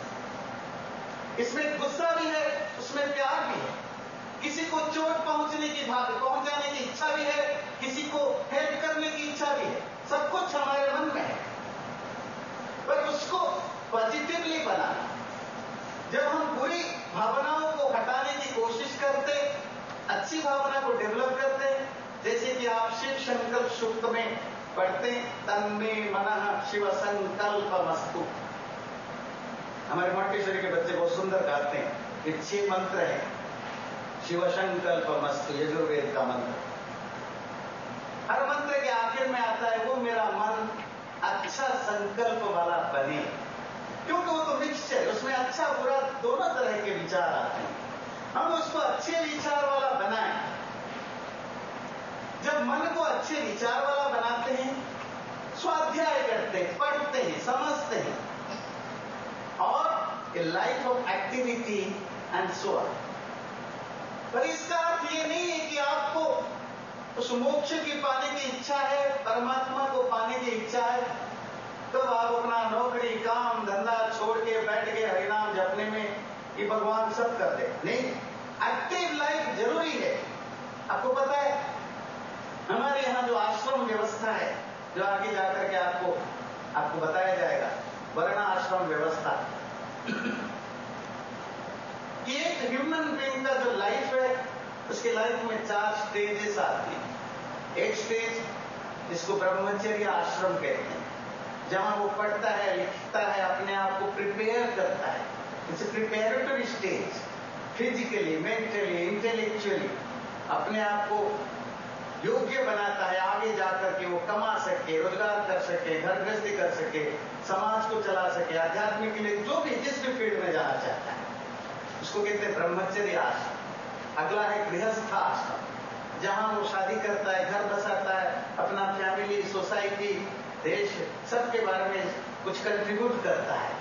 इसमें गुस्सा भी है, उसमें प्यार भी है, किसी को चोट पहुंचाने की इच्छा भी है, किसी को हेल्प करने की इच्छा भी है। सब कुछ हमारे जब हम बुरी भावनाओं को हटाने की कोशिश करते, अच्छी भावना को डेवलप करते, जैसे कि आप शिव संकल्प सूक्त में पढ़ते, तन्मे मनः शिव संकल्पमस्तु। हमारे मोंटेसरी के बच्चे बहुत सुंदर गाते हैं। ये 6 मंत्र है, शिव संकल्पमस्तु, यजुर्वेद का मंत्र। हर मंत्र के आखिर में आता है, वो मेरा मन अच्छा संकल्प वाला बने, क्योंकि वो तो मिक्सचर, उसमें अच्छा बुरा दोनों तरह के विचार आते हैं। हम उसको अच्छे विचार वाला बनाएं। जब मन को अच्छे विचार वाला बनाते हैं, स्वाध्याय करते हैं, पढ़ते हैं, समझते हैं, और a life of activity and so on. पर इसका अर्थ ये नहीं है कि आपको उस मोक्ष की पाने की इच्छा है, परमात्मा को पाने की इच्छा है, तो आप अपना नौकरी काम धंधा छोड़ के बैठ गए हरिनाम जपने में कि भगवान सब कर दे। नहीं, एक्टिव लाइफ जरूरी है। आपको पता है, हमारे यहाँ जो आश्रम व्यवस्था है, जो आगे जाकर के आपको बताया जाएगा, वर्ण आश्रम व्यवस्था, कि एक ह्यूमन बीइंग का जो लाइफ है, उसके लाइफ में 4 स्टेजेस आती हैं। एक स्टेज जिसको ब्रह्मचर्य आश्रम कहते हैं, जहां वो पढ़ता है, लिखता है, अपने आप को प्रिपेयर करता है। It's a preparatory stage, physically, mentally, intellectually अपने आप को योग्य बनाता है, आगे जाकर के वो कमा सके, रोजगार कर सके, घर गृहस्थी कर सके, समाज को चला सके, आध्यात्मिक के लिए जो भी जिस भी फील्ड में जाना चाहता है, उसको कहते हैं ब्रह्मचर्य आश्रम। अगला है गृहस्थ आश्रम, जहां वो शादी करता है, घर बसाता है, अपना फैमिली, सोसाइटी, देश, सबके बारे में कुछ कंट्रीब्यूट करता है।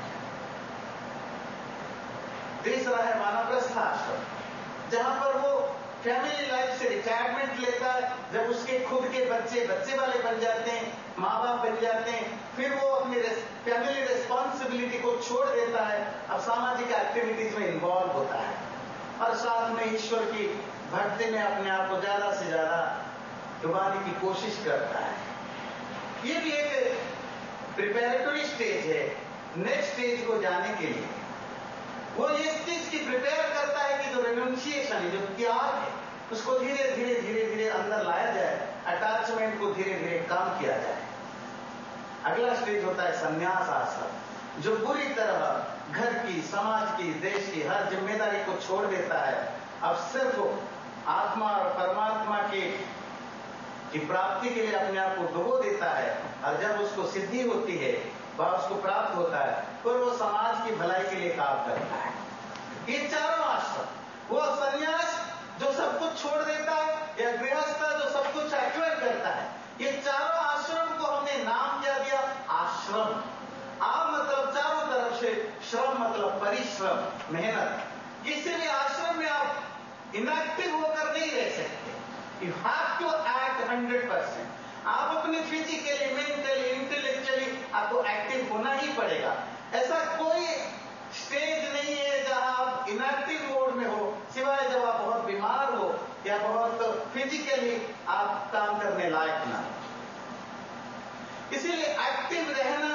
तीसरा है वानप्रस्थ आश्रम, जहां पर वो फैमिली लाइफ से रिटायरमेंट लेता है। जब उसके खुद के बच्चे वाले बन जाते हैं, माँ बाप बन जाते हैं, फिर वो अपनी फैमिली रिस्पॉन्सिबिलिटी को छोड़ देता है, अब सामाजिक एक्टिविटीज में इन्वॉल्व होता है, और साथ में ईश्वर की भक्ति में अपने आप को ज्यादा से ज्यादा डुबाने की कोशिश करता है। ये भी एक प्रिपेरेटरी स्टेज है नेक्स्ट स्टेज को जाने के लिए। वो इस चीज की प्रिपेयर करता है कि जो रेनुंशिएशन है, जो त्याग है, उसको धीरे धीरे अंदर लाया जाए, अटैचमेंट को धीरे धीरे कम किया जाए। अगला स्टेज होता है संन्यास आश्रम, जो पूरी तरह घर की, समाज की, देश की हर जिम्मेदारी को छोड़ देता है, अब सिर्फ आत्मा और परमात्मा की प्राप्ति के लिए अपने आप को डुबो देता है, और जब उसको सिद्धि होती है, वह उसको प्राप्त होता है, फिर वो समाज की भलाई के लिए काम करता है। ये चारों आश्रम, वो सन्यास जो सब कुछ छोड़ देता है, या गृहस्थ जो सब कुछ एक्वायर करता है, ये चारों आश्रम को हमने नाम क्या दिया? आश्रम। आप मतलब चारों तरफ से, श्रम मतलब परिश्रम, मेहनत। किसी भी आश्रम में आप इनएक्टिव होकर नहीं रह सकते। You have to act 100%। आप अपने फिजिकली, मेंटली, इंटेलेक्चुअली आपको एक्टिव होना ही पड़ेगा। ऐसा कोई स्टेज नहीं है जहां आप इनएक्टिव मोड में हो, सिवाय जब आप बहुत बीमार हो या बहुत फिजिकली आप काम करने लायक ना हो। इसीलिए एक्टिव रहना,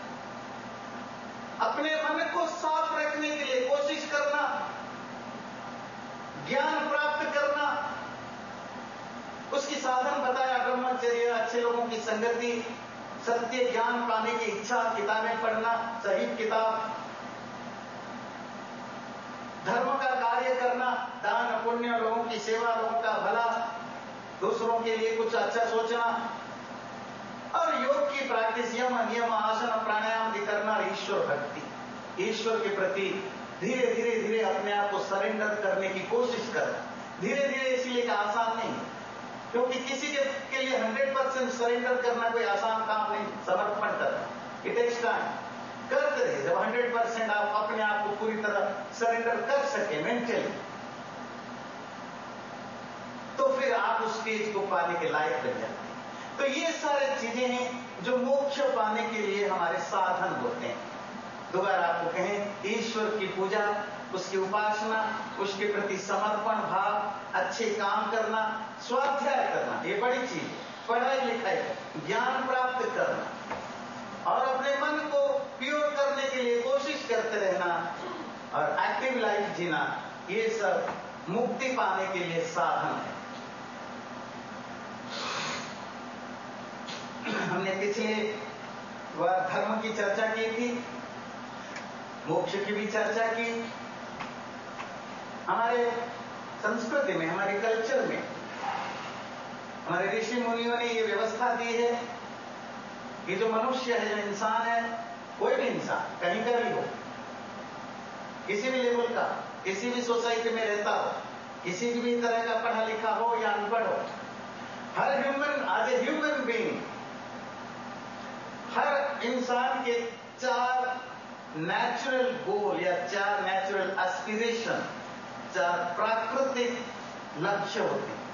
अपने मन को साफ रखने के लिए कोशिश करना, ज्ञान प्राप्त करना, उसकी साधन बताया ब्रह्मचर्य, अच्छे लोगों की संगति, सत्य ज्ञान पाने की इच्छा, किताबें पढ़ना, सही किताब, धर्म का कार्य करना, दान पुण्य, लोगों की सेवा, लोगों का भला, दूसरों के लिए कुछ अच्छा सोचना, और योग की प्रैक्टिस, यम नियम आसन प्राणायाम भी करना, ईश्वर भक्ति, ईश्वर के प्रति धीरे धीरे अपने आप को सरेंडर करने की कोशिश करना। धीरे धीरे इसलिए आसान नहीं, क्योंकि किसी के लिए 100% सरेंडर करना कोई आसान काम नहीं, समर्पण करना, इट टेक्स टाइम। करते रहे, जब 100% आप अपने आप को पूरी तरह सरेंडर कर सके मेंटली, तो फिर आप उस स्टेज को पाने के लायक बन जाते हैं। तो ये सारी चीजें हैं जो मोक्ष पाने के लिए हमारे साधन होते हैं। दोबारा आपको कहें, ईश्वर की पूजा, उसकी उपासना, उसके प्रति समर्पण भाव, अच्छे काम करना, स्वाध्याय करना, ये बड़ी चीज है। पढ़ाई लिखाई, ज्ञान प्राप्त करना, और अपने मन को प्योर करने के लिए कोशिश करते रहना, और एक्टिव लाइफ जीना, ये सब मुक्ति पाने के लिए साधन है। हमने पिछले बार धर्म की चर्चा की थी, मोक्ष की भी चर्चा की। हमारे संस्कृति में, हमारे कल्चर में, हमारे ऋषि मुनियों ने ये व्यवस्था दी है कि जो मनुष्य है, जो इंसान है, कोई भी इंसान कहीं का भी हो, किसी भी लेवल का, किसी भी सोसाइटी में रहता हो, किसी भी तरह का पढ़ा लिखा हो या अनपढ़ हो, हर human, as a human being, हर इंसान के 4 नेचुरल गोल या 4 नेचुरल एस्पिरेशन, 4 प्राकृतिक लक्ष्य होते हैं।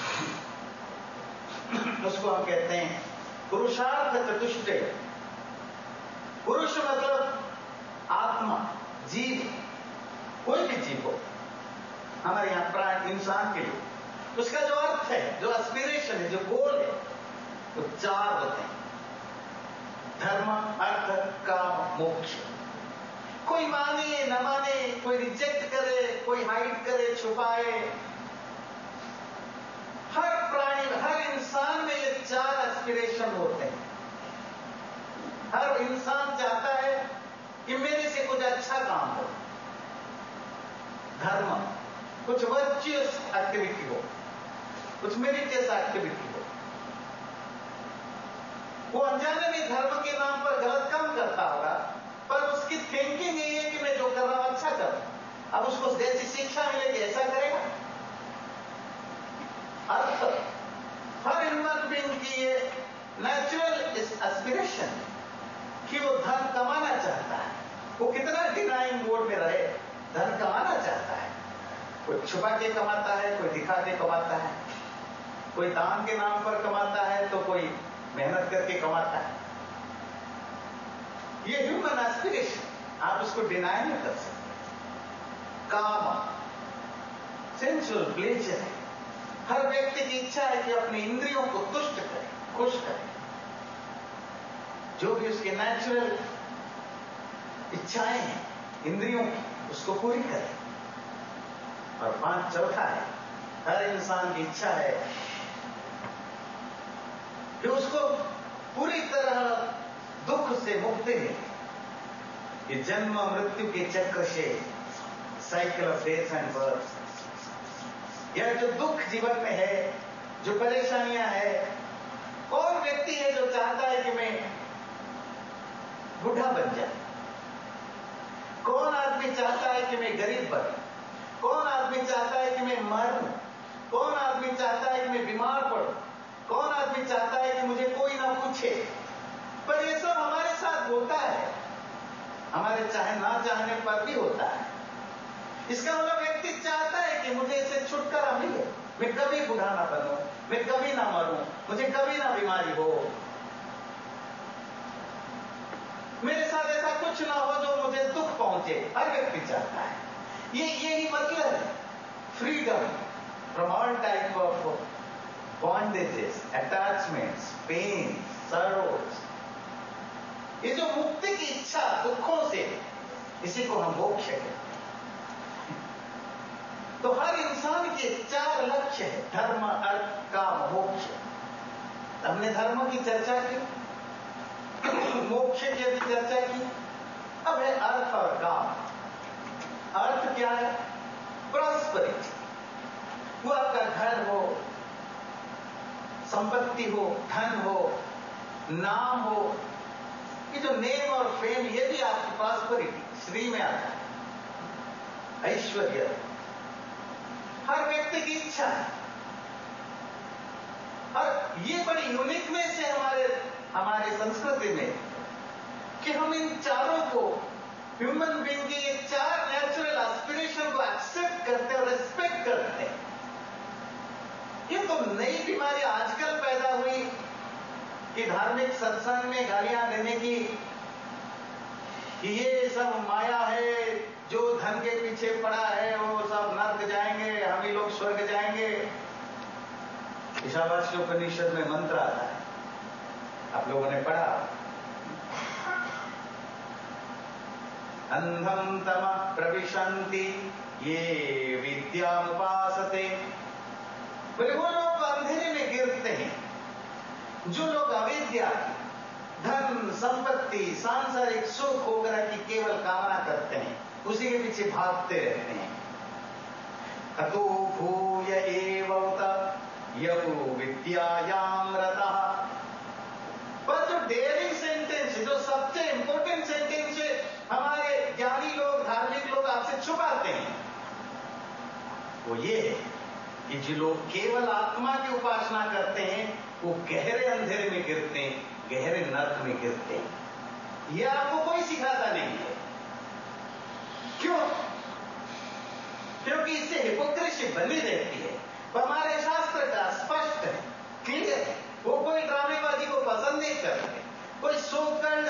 उसको हम कहते हैं पुरुषार्थ चतुष्टय। पुरुष मतलब आत्मा, जीव, कोई भी जीव हो, हमारे यहां प्राण, इंसान के लिए उसका जो अर्थ है, जो एस्पिरेशन है, जो गोल है, वो 4 होते हैं: धर्म, अर्थ, काम, मोक्ष। कोई माने न माने, कोई रिजेक्ट करे, कोई हाइड करे, छुपाए, हर प्राणी, हर इंसान में ये 4 एस्पिरेशन होते हैं। हर इंसान चाहता है कि मेरे से कुछ अच्छा काम हो, धर्म, कुछ वर्चुअस एक्टिविटी हो, कुछ मेरिटियस एक्टिविटी हो। वो अनजाने में धर्म के नाम पर गलत काम करता होगा, पर उसकी थिंकिंग यही है कि मैं जो कर रहा हूं अच्छा करूं। अब उसको जैसी शिक्षा मिलेगी ऐसा करेगा। अर्थ, हर ह्यूमन बीइंग की ये नेचुरल एस्पिरेशन कि वो धन कमाना चाहता है। वो कितना डिनाइंग मोड में रहे, धन कमाना चाहता है। कोई छुपा के कमाता है, कोई दिखा के कमाता है, कोई दान के नाम पर कमाता है, तो कोई मेहनत करके कमाता है। ये ह्यूमन एस्पिरेशन, आप उसको डिनाई नहीं कर सकते। काम, सेंसुअल प्लेजर है। हर व्यक्ति की इच्छा है कि अपनी इंद्रियों को तुष्ट करे, खुश करे, जो भी उसके नेचुरल इच्छाएं हैं इंद्रियों की, उसको पूरी करे। और 5 चौथा है, हर इंसान की इच्छा है कि उसको पूरी तरह दुख से मुक्ति मिले। ये जन्म मृत्यु के चक्र से, cycle of death and birth, यह जो दुख जीवन में है, जो परेशानियां है, कौन व्यक्ति है जो चाहता है कि मैं बूढ़ा बन जाऊं? कौन आदमी चाहता है कि मैं गरीब बनूं? कौन आदमी चाहता है कि मैं मरूं? कौन आदमी चाहता है कि मैं बीमार पड़ूं? कौन आदमी चाहता है कि मुझे कोई ना पूछे? पर ये सब हमारे साथ होता है, हमारे चाहे ना चाहने पर भी होता है। इसका मतलब व्यक्ति चाहता है कि मुझे इससे छुटकारा मिले, मैं कभी बूढ़ा ना बनूं, मैं कभी ना मरूं, मुझे कभी ना बीमारी हो, मेरे साथ ऐसा कुछ ना हो जो मुझे दुख पहुंचे। हर व्यक्ति चाहता है। यही मतलब है freedom from all type of bondages, attachments, pain, sorrows. ये जो मुक्ति की इच्छा दुखों से, इसी को हम मोक्ष कहते हैं। तो हर इंसान के 4 लक्ष्य है: धर्म, अर्थ, काम, मोक्ष। हमने धर्म की चर्चा की, मोक्ष की भी चर्चा की। अब है अर्थ और काम। अर्थ क्या है? प्रॉस्पेरिटी। वो आपका घर हो, संपत्ति हो, धन हो, नाम हो, ये जो नेम और फेम, ये भी आपकी प्रॉस्पेरिटी, श्री में आता है, ऐश्वर्य। हर व्यक्ति की इच्छा है। और ये बड़ी यूनिकनेस है हमारे संस्कृति में कि हम इन चारों को, ह्यूमन बीइंग के ये 4 नेचुरल एस्पिरेशन को एक्सेप्ट करते और रिस्पेक्ट करते हैं। ये तो नई बीमारी आजकल पैदा हुई कि धार्मिक सत्संग में गालियां देने की, कि ये सब माया है, जो धन के पीछे पड़ा है वो सब नर्क जाएंगे, हम ही लोग स्वर्ग जाएंगे। ईशावास्य उपनिषद में मंत्र आता है, आप लोगों ने पढ़ा। अंधम तमः प्रविशन्ति ये विद्यामुपासते। बोले वो लोग अंधेरे में गिरते हैं जो लोग अविद्या, धन, संपत्ति, सांसारिक सुख वगैरह की केवल कामना करते हैं, उसी के पीछे भागते रहते हैं। अतो भूय एव उत यतो विद्यायाम रतः। पर जो डेयरिंग सेंटेंस, जो सबसे इंपॉर्टेंट सेंटेंस हमारे ज्ञानी लोग, धार्मिक लोग आपसे छुपाते हैं, वो ये है कि जो लोग केवल आत्मा की उपासना करते हैं वो गहरे अंधेरे में गिरते हैं, गहरे नरक में गिरते हैं। ये आपको कोई सिखाता नहीं है। क्यों? क्योंकि इससे हिपोक्रेसी बनी रहती है। पर हमारे शास्त्र का स्पष्ट है, क्लियर है। वो कोई ड्रामेबाजी को पसंद नहीं करते, कोई सोकल्ड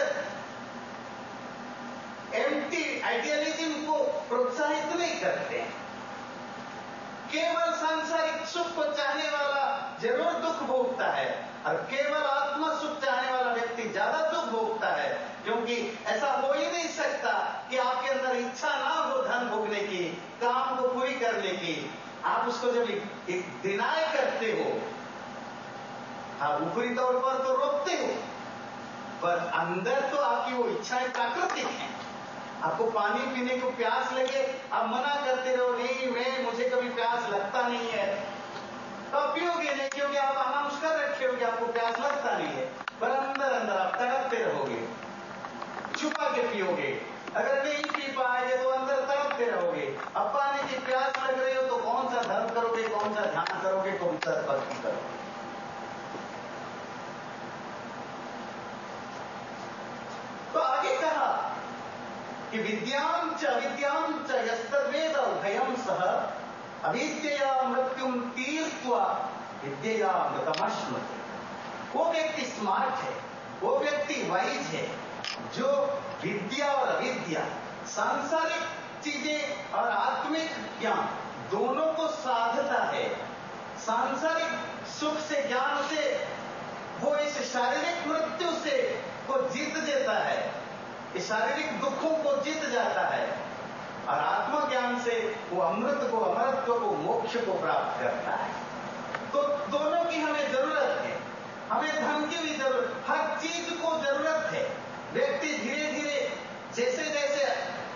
एम्प्टी आइडियलिज्म को प्रोत्साहित नहीं करते। केवल सांसारिक सुख को चाहने वाला जरूर दुख भोगता है, और केवल आत्मा सुख चाहने वाला व्यक्ति ज्यादा दुख भोगता है। क्योंकि ऐसा हो ही नहीं सकता कि आपके अंदर इच्छा ना हो धन भोगने की, काम को पूरी करने की। आप उसको जब एक डिनाय करते हो, आप ऊपरी तौर पर तो रोकते हो, पर अंदर तो आपकी वो इच्छाएं प्राकृतिक हैं। आपको पानी पीने को प्यास लगे, आप मना करते रहो, नहीं मुझे कभी प्यास लगता नहीं है, तो आप पियोगे नहीं, क्योंकि आप अनाउंस कर रखे हो कि आपको प्यास लगता नहीं है। पर अंदर अंदर आप तड़पते रहोगे, छुपा के पियोगे। अगर नहीं पी पाएंगे तो अंदर तड़पते रहोगे। अब पानी की प्यास लग रही हो तो कौन सा धर्म करोगे, कौन सा ध्यान करोगे, कौन सा भक्ति करोगे। तो आगे कहा कि विद्यां च यस्तद्वेद भयं सह अविद्यया मृत्युम तीर्त्वा विद्यया मृतमश्नुते। वो व्यक्ति स्मार्ट है, वो व्यक्ति वाइज है जो विद्या और अविद्या, सांसारिक चीजें और आत्मिक ज्ञान दोनों को साधता है। सांसारिक सुख से, ज्ञान से वो इस शारीरिक मृत्यु से को जीत देता है, इस शारीरिक दुखों को जीत जाता है, और आत्मा ज्ञान से वो अमृत को, अमरत्व को, मोक्ष को प्राप्त करता है। तो दोनों की हमें जरूरत है। हमें धन की भी जरूरत, हर चीज को जरूरत है। व्यक्ति धीरे धीरे जैसे जैसे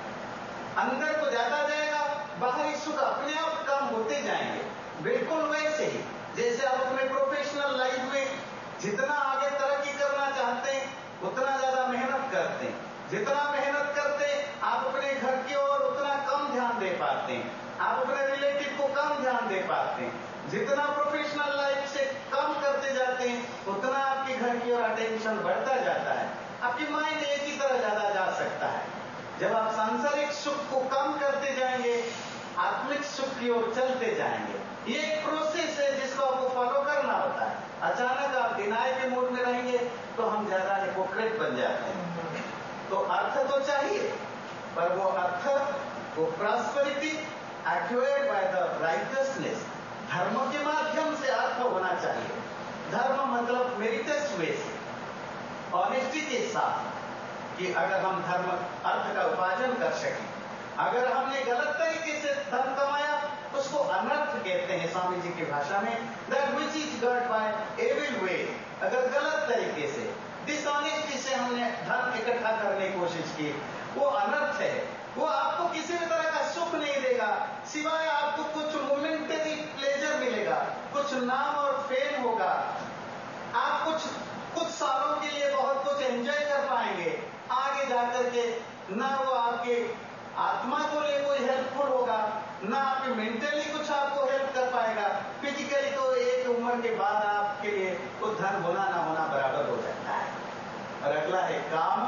अंदर को जाता जाएगा, बाहरी सुख अपने आप कम होते जाएंगे। बिल्कुल वैसे ही जैसे आप अपने प्रोफेशनल लाइफ में जितना आगे तरक्की करना चाहते हैं उतना ज्यादा मेहनत करते हैं। जितना मेहनत करते हैं आप अपने घर की ओर उतना कम ध्यान दे पाते हैं, आप अपने रिलेटिव को कम ध्यान दे पाते हैं। जितना प्रोफेशनल लाइफ से कम करते जाते हैं उतना आपके घर की ओर अटेंशन बढ़ता जाता है। आपकी माइंड एक ही तरह ज्यादा जा सकता है। जब आप सांसारिक सुख को कम करते जाएंगे, आत्मिक सुख की ओर चलते जाएंगे। ये एक प्रोसेस है जिसको आपको फॉलो करना होता है। अचानक आप डिनाई के मूड में रहेंगे तो हम ज्यादा हिपोक्रेट बन जाते हैं। तो अर्थ तो चाहिए, पर वो अर्थ, वो prosperity acquired by the righteousness, धर्म के माध्यम से अर्थ होना चाहिए। धर्म मतलब मेरिटस वे से, ऑनेस्टी के साथ, कि अगर हम धर्म अर्थ का उपार्जन कर सकें। अगर हमने गलत तरीके से धन कमाया उसको अनर्थ कहते हैं स्वामी जी की भाषा में, that which is got by evil way. अगर गलत तरीके से, डिसऑनेस्टी से हमने धन इकट्ठा करने की कोशिश की, वो अनर्थ है। वो आपको किसी भी तरह का सुख नहीं देगा, सिवाय आपको कुछ मोमेंटरी प्लेजर मिलेगा, कुछ नाम और फेम होगा। आप कुछ सालों के लिए बहुत कुछ एंजॉय कर पाएंगे, आगे जाकर के ना वो आपके आत्मा को लिए कोई हेल्पफुल होगा, ना आपके मेंटली कुछ आपको हेल्प कर पाएगा। फिजिकली तो एक उम्र के बाद आपके लिए वो धन होना ना होना बराबर हो जाता है। और अगला है काम,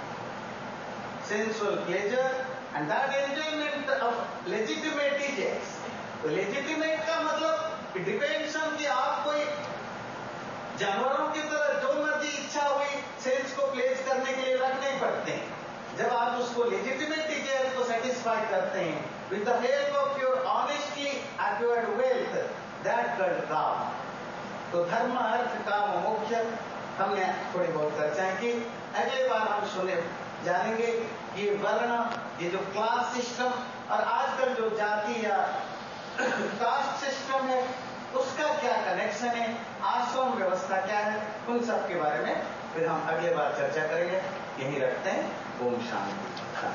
sensual pleasure and that enjoyment of legitimate is. तो लेजिटिमेट का मतलब डिपेंड्स ऑन कि आप कोई जानवरों की तरह जो मर्जी इच्छा हुई सेंस को प्लेस करने के लिए रख नहीं पड़ते हैं। जब आप उसको लेजिटिमेट डिजायर को सेटिस्फाई करते हैं with the help of your honestly acquired wealth, that called काम। तो धर्म, अर्थ, काम, मोक्ष हमने थोड़ी बहुत चर्चाएं कि अगले बार हम जानेंगे ये वर्ण, ये जो क्लास सिस्टम और आजकल जो जाति या कास्ट सिस्टम है उसका क्या कनेक्शन है, आश्रम व्यवस्था क्या है, उन सब के बारे में फिर हम अगले बार चर्चा करेंगे। यहीं रखते हैं। ओम शांति।